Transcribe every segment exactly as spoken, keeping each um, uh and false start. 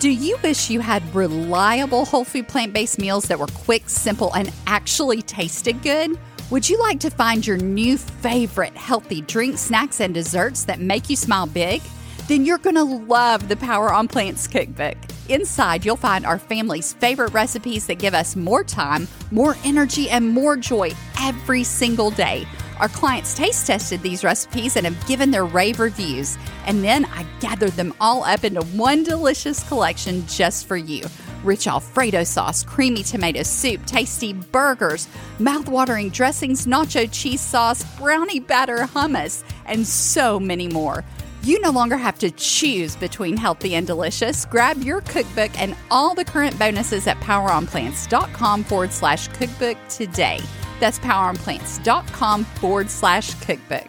Do you wish you had reliable whole food plant-based meals that were quick, simple, and actually tasted good? Would you like to find your new favorite healthy drinks, snacks, and desserts that make you smile big? Then you're going to love the Power on Plants cookbook. Inside, you'll find our family's favorite recipes that give us more time, more energy, and more joy every single day. Our clients taste tested these recipes and have given their rave reviews. And then I gathered them all up into one delicious collection just for you. Rich Alfredo sauce, creamy tomato soup, tasty burgers, mouth-watering dressings, nacho cheese sauce, brownie batter hummus, and so many more. You no longer have to choose between healthy and delicious. Grab your cookbook and all the current bonuses at poweronplants.com forward slash cookbook today. That's poweronplants.com forward slash cookbook.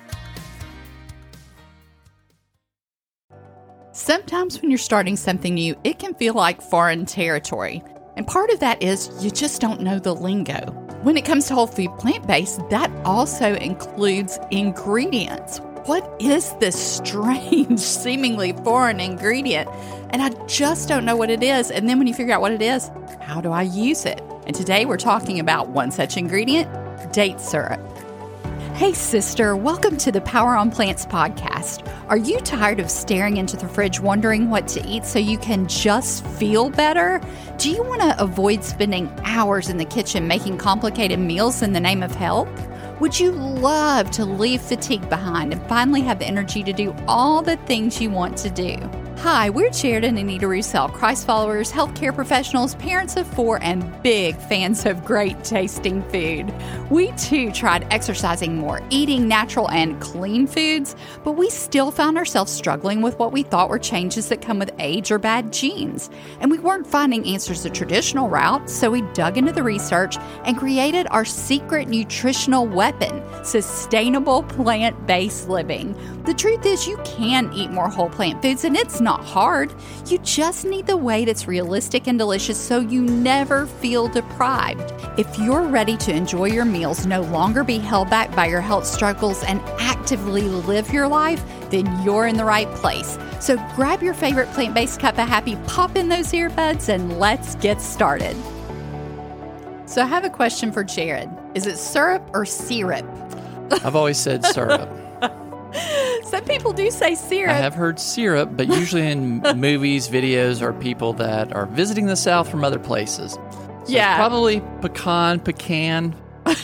Sometimes when you're starting something new, it can feel like foreign territory. And part of that is you just don't know the lingo. When it comes to whole food plant-based, that also includes ingredients. What is this strange, seemingly foreign ingredient? And I just don't know what it is. And then when you figure out what it is, how do I use it? And today we're talking about one such ingredient, date syrup. Hey sister, welcome to the Power on Plants podcast. Are you tired of staring into the fridge wondering what to eat so you can just feel better? Do you want to avoid spending hours in the kitchen making complicated meals in the name of health? Would you love to leave fatigue behind and finally have the energy to do all the things you want to do? Hi, we're Jared and Anita Roussel, Christ followers, healthcare professionals, parents of four, and big fans of great tasting food. We too tried exercising more, eating natural and clean foods, but we still found ourselves struggling with what we thought were changes that come with age or bad genes. And we weren't finding answers the traditional route, so we dug into the research and created our secret nutritional weapon, sustainable plant-based living. The truth is you can eat more whole plant foods, and it's not hard. You just need the way that's realistic and delicious so you never feel deprived. If you're ready to enjoy your meals, no longer be held back by your health struggles, and actively live your life, then you're in the right place. So grab your favorite plant-based cup of happy, pop in those earbuds, and let's get started. So I have a question for Jared. Is it syrup or syrup? I've always said syrup. Some people do say syrup. I have heard syrup, but usually in movies, videos, or people that are visiting the South from other places. So yeah. It's probably pecan, pecan.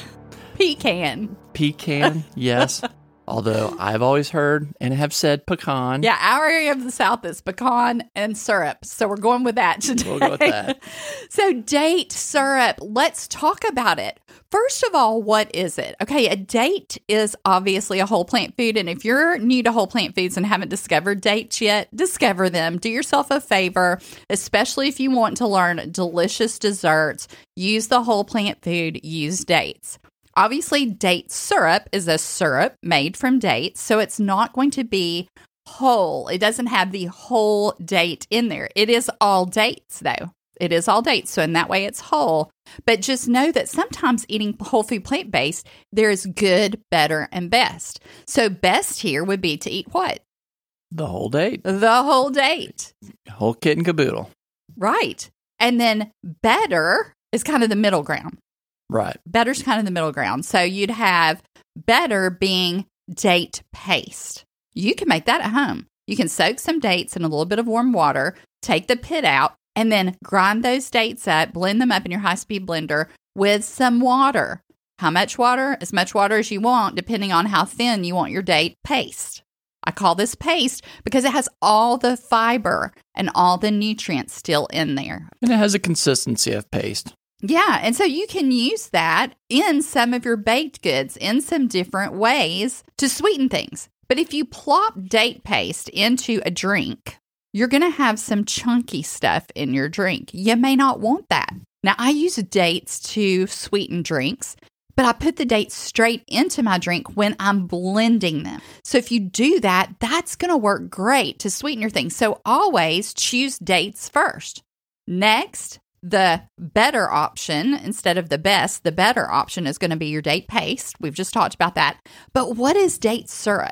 Pecan. Pecan, yes. Although I've always heard and have said pecan. Yeah, our area of the South is pecan and syrup. So we're going with that today. We'll go with that. So date syrup, let's talk about it. First of all, what is it? Okay, a date is obviously a whole plant food. And if you're new to whole plant foods and haven't discovered dates yet, discover them. Do yourself a favor, especially if you want to learn delicious desserts. Use the whole plant food, use dates. Obviously, date syrup is a syrup made from dates, so it's not going to be whole. It doesn't have the whole date in there. It is all dates, though. It is all dates, so in that way, it's whole. But just know that sometimes eating whole food plant-based, there's good, better, and best. So best here would be to eat what? The whole date. The whole date. Whole kit and caboodle. Right. And then better is kind of the middle ground. Right. Better's kind of the middle ground. So you'd have better being date paste. You can make that at home. You can soak some dates in a little bit of warm water, take the pit out, and then grind those dates up, blend them up in your high-speed blender with some water. How much water? As much water as you want, depending on how thin you want your date paste. I call this paste because it has all the fiber and all the nutrients still in there. And it has a consistency of paste. Yeah, and so you can use that in some of your baked goods in some different ways to sweeten things. But if you plop date paste into a drink, you're going to have some chunky stuff in your drink. You may not want that. Now, I use dates to sweeten drinks, but I put the dates straight into my drink when I'm blending them. So if you do that, that's going to work great to sweeten your thing. So always choose dates first. Next, the better option, instead of the best, the better option is going to be your date paste. We've just talked about that. But what is date syrup?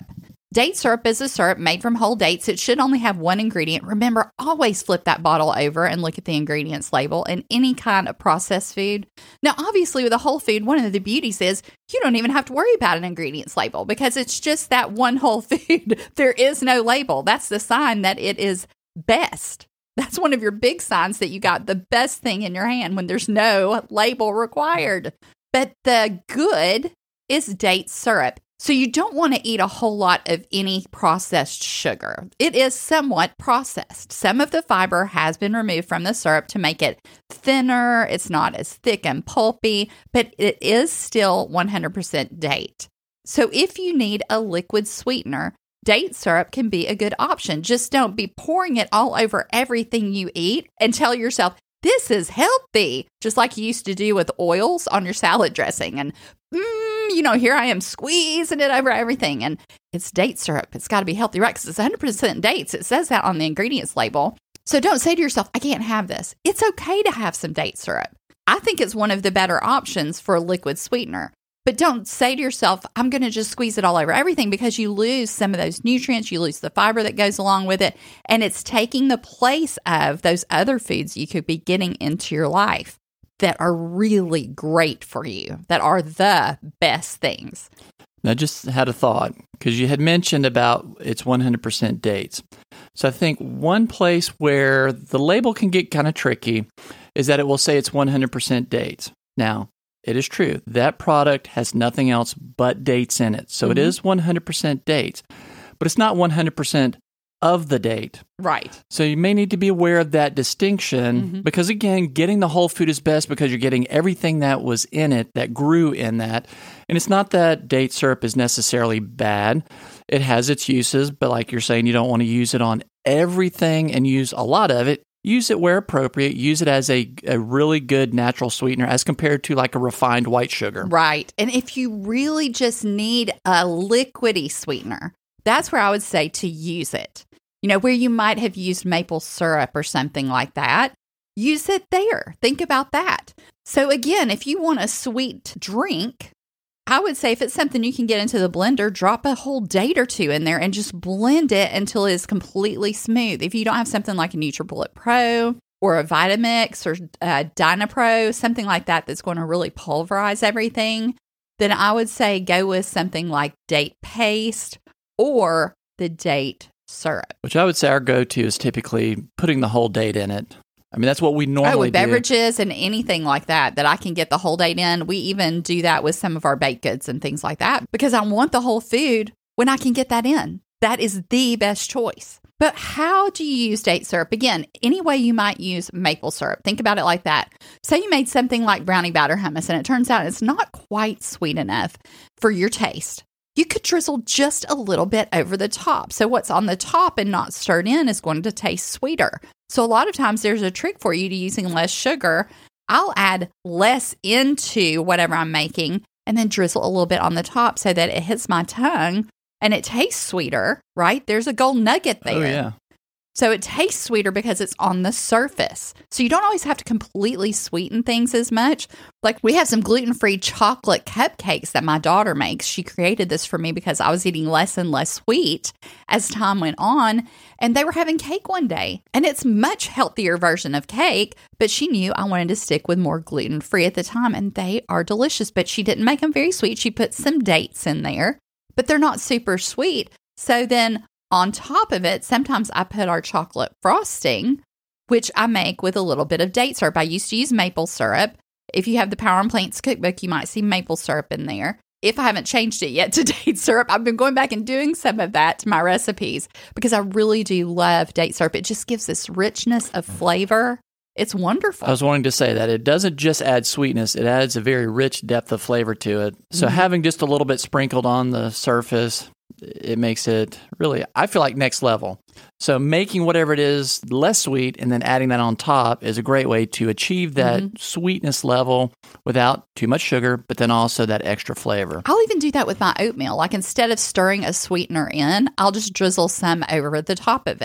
Date syrup is a syrup made from whole dates. It should only have one ingredient. Remember, always flip that bottle over and look at the ingredients label in any kind of processed food. Now, obviously, with a whole food, one of the beauties is you don't even have to worry about an ingredients label because it's just that one whole food. There is no label. That's the sign that it is best. That's one of your big signs that you got the best thing in your hand when there's no label required. But the good is date syrup. So you don't want to eat a whole lot of any processed sugar. It is somewhat processed. Some of the fiber has been removed from the syrup to make it thinner. It's not as thick and pulpy, but it is still one hundred percent date. So if you need a liquid sweetener, date syrup can be a good option. Just don't be pouring it all over everything you eat and tell yourself, this is healthy, just like you used to do with oils on your salad dressing. And, mm, you know, here I am squeezing it over everything. And it's date syrup. It's got to be healthy, right? Because it's one hundred percent dates. It says that on the ingredients label. So don't say to yourself, I can't have this. It's okay to have some date syrup. I think it's one of the better options for a liquid sweetener. But don't say to yourself, I'm going to just squeeze it all over everything, because you lose some of those nutrients, you lose the fiber that goes along with it, and it's taking the place of those other foods you could be getting into your life that are really great for you, that are the best things. I just had a thought, because you had mentioned about it's one hundred percent dates. So I think one place where the label can get kind of tricky is that it will say it's one hundred percent dates. Now, it is true. That product has nothing else but dates in it. So mm-hmm. it is one hundred percent dates, but it's not one hundred percent of the date. Right. So you may need to be aware of that distinction mm-hmm. because, again, getting the whole food is best because you're getting everything that was in it, that grew in that. And it's not that date syrup is necessarily bad. It has its uses, but like you're saying, you don't want to use it on everything and use a lot of it. Use it where appropriate. Use it as a, a really good natural sweetener as compared to like a refined white sugar. Right. And if you really just need a liquidy sweetener, that's where I would say to use it. You know, where you might have used maple syrup or something like that, use it there. Think about that. So again, if you want a sweet drink, I would say if it's something you can get into the blender, drop a whole date or two in there and just blend it until it's completely smooth. If you don't have something like a NutriBullet Pro or a Vitamix or a DynaPro, something like that that's going to really pulverize everything, then I would say go with something like date paste or the date syrup. Which I would say our go-to is typically putting the whole date in it. I mean, that's what we normally oh, with do. beverages and anything like that, that I can get the whole date in. We even do that with some of our baked goods and things like that because I want the whole food when I can get that in. That is the best choice. But how do you use date syrup? Again, any way you might use maple syrup. Think about it like that. Say you made something like brownie batter hummus and it turns out it's not quite sweet enough for your taste. You could drizzle just a little bit over the top. So what's on the top and not stirred in is going to taste sweeter. So a lot of times there's a trick for you to using less sugar. I'll add less into whatever I'm making and then drizzle a little bit on the top so that it hits my tongue and it tastes sweeter, right? There's a gold nugget there. Oh, yeah. So it tastes sweeter because it's on the surface. So you don't always have to completely sweeten things as much. Like we have some gluten-free chocolate cupcakes that my daughter makes. She created this for me because I was eating less and less sweet as time went on. And they were having cake one day. And it's much healthier version of cake. But she knew I wanted to stick with more gluten-free at the time. And they are delicious. But she didn't make them very sweet. She put some dates in there. But they're not super sweet. So then on top of it, sometimes I put our chocolate frosting, which I make with a little bit of date syrup. I used to use maple syrup. If you have the Power on Plants cookbook, you might see maple syrup in there. If I haven't changed it yet to date syrup, I've been going back and doing some of that to my recipes because I really do love date syrup. It just gives this richness of flavor. It's wonderful. I was wanting to say that it doesn't just add sweetness, it adds a very rich depth of flavor to it. So mm-hmm. having just a little bit sprinkled on the surface, it makes it really, I feel like, next level. So making whatever it is less sweet and then adding that on top is a great way to achieve that mm-hmm. sweetness level without too much sugar, but then also that extra flavor. I'll even do that with my oatmeal. Like instead of stirring a sweetener in, I'll just drizzle some over the top of it.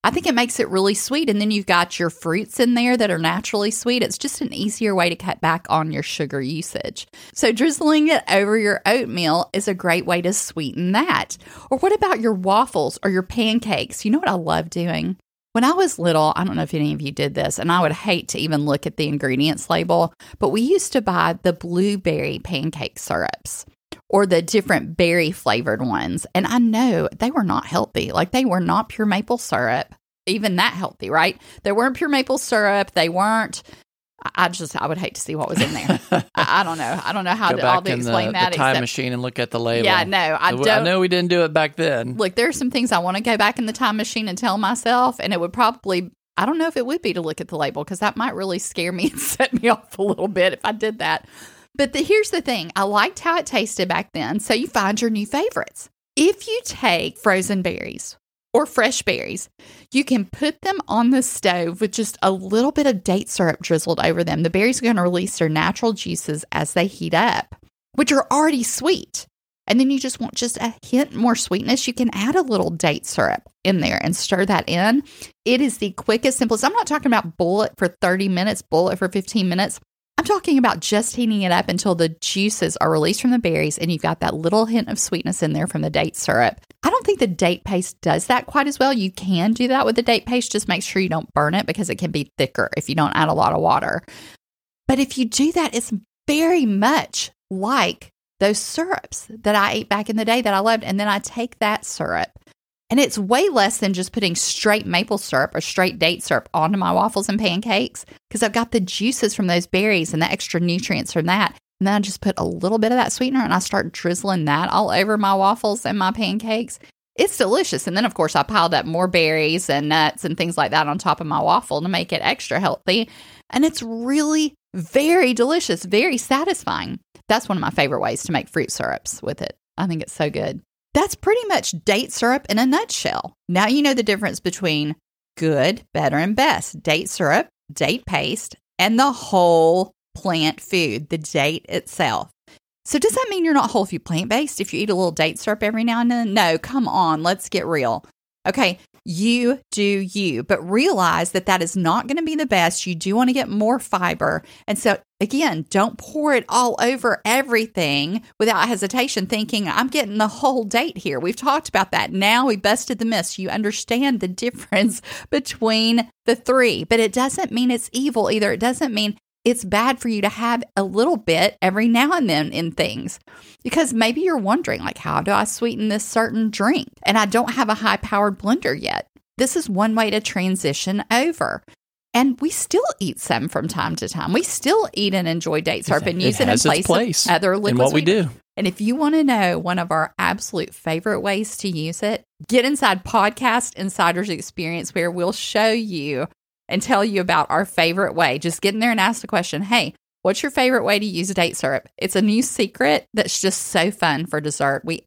I think it makes it really sweet. And then you've got your fruits in there that are naturally sweet. It's just an easier way to cut back on your sugar usage. So drizzling it over your oatmeal is a great way to sweeten that. Or what about your waffles or your pancakes? You know what I love doing? When I was little, I don't know if any of you did this, and I would hate to even look at the ingredients label, but we used to buy the blueberry pancake syrups or the different berry flavored ones. And I know they were not healthy. Like they were not pure maple syrup, even that healthy, right? They weren't pure maple syrup. They weren't. I just, I would hate to see what was in there. I, I don't know. I don't know how Go to, back all to in explain the, that. the time except, machine and look at the label. Yeah, no, I don't. I know we didn't do it back then. Look, there are some things I want to go back in the time machine and tell myself, and it would probably, I don't know if it would be to look at the label because that might really scare me and set me off a little bit if I did that. But the, here's the thing. I liked how it tasted back then, so you find your new favorites. If you take frozen berries or fresh berries, you can put them on the stove with just a little bit of date syrup drizzled over them. The berries are going to release their natural juices as they heat up, which are already sweet. And then you just want just a hint more sweetness. You can add a little date syrup in there and stir that in. It is the quickest, simplest. I'm not talking about boil it for thirty minutes, boil it for fifteen minutes. I'm talking about just heating it up until the juices are released from the berries and you've got that little hint of sweetness in there from the date syrup. I don't think the date paste does that quite as well. You can do that with the date paste. Just make sure you don't burn it because it can be thicker if you don't add a lot of water. But if you do that, it's very much like those syrups that I ate back in the day that I loved. And then I take that syrup, and it's way less than just putting straight maple syrup or straight date syrup onto my waffles and pancakes because I've got the juices from those berries and the extra nutrients from that. And then I just put a little bit of that sweetener and I start drizzling that all over my waffles and my pancakes. It's delicious. And then, of course, I piled up more berries and nuts and things like that on top of my waffle to make it extra healthy. And it's really very delicious, very satisfying. That's one of my favorite ways to make fruit syrups with it. I think it's so good. That's pretty much date syrup in a nutshell. Now you know the difference between good, better, and best. Date syrup, date paste, and the whole plant food, the date itself. So does that mean you're not whole food plant-based if you eat a little date syrup every now and then? No, come on, let's get real. Okay, you do you, but realize that that is not going to be the best. You do want to get more fiber. And so again, don't pour it all over everything without hesitation, thinking I'm getting the whole date here. We've talked about that. Now we busted the myths. You understand the difference between the three, but it doesn't mean it's evil either. It doesn't mean it's bad for you to have a little bit every now and then in things, because maybe you're wondering, like, how do I sweeten this certain drink? And I don't have a high powered blender yet. This is one way to transition over. And we still eat some from time to time. We still eat and enjoy date syrup and use it, it in place, place of other liquids. In what we do. And if you want to know one of our absolute favorite ways to use it, get inside Podcast Insider's Experience, where we'll show you and tell you about our favorite way. Just get in there and ask the question, hey, what's your favorite way to use date syrup? It's a new secret that's just so fun for dessert. We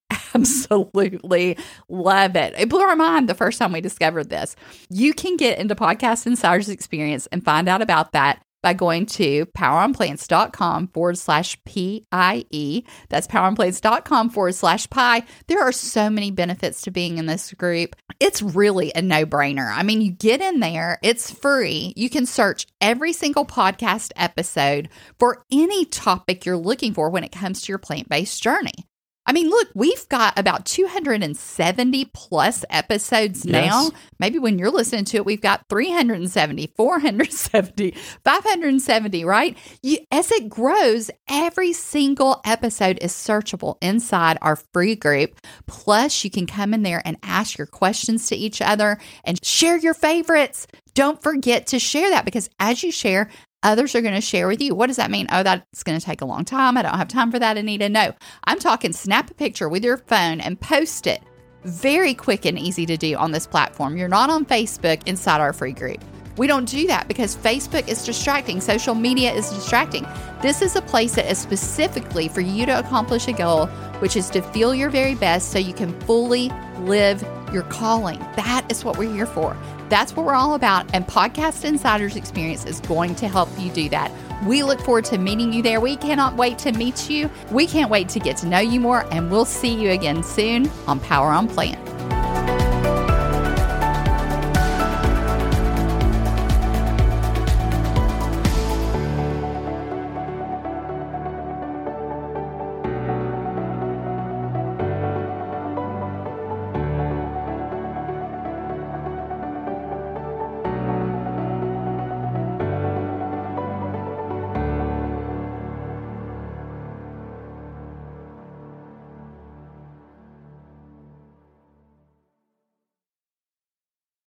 absolutely love it. It blew our mind the first time we discovered this. You can get into Podcast Insider's Experience and find out about that by going to poweronplants.com forward slash P-I-E. That's poweronplants.com forward slash pie. There are so many benefits to being in this group. It's really a no-brainer. I mean, you get in there, it's free. You can search every single podcast episode for any topic you're looking for when it comes to your plant-based journey. I mean, look, we've got about two hundred seventy plus episodes now. Yes. Maybe when you're listening to it, we've got three hundred seventy, four hundred seventy, five hundred seventy, right? You, as it grows, every single episode is searchable inside our free group. Plus, you can come in there and ask your questions to each other and share your favorites. Don't forget to share that, because as you share, others are going to share with you. What does that mean? Oh, that's going to take a long time. I don't have time for that, Anita. No, I'm talking snap a picture with your phone and post it. Very quick and easy to do on this platform. You're not on Facebook inside our free group. We don't do that because Facebook is distracting. Social media is distracting. This is a place that is specifically for you to accomplish a goal, which is to feel your very best so you can fully live your calling. That is what we're here for. That's what we're all about. And Podcast Insider's Experience is going to help you do that. We look forward to meeting you there. We cannot wait to meet you. We can't wait to get to know you more. And we'll see you again soon on Power on Plant.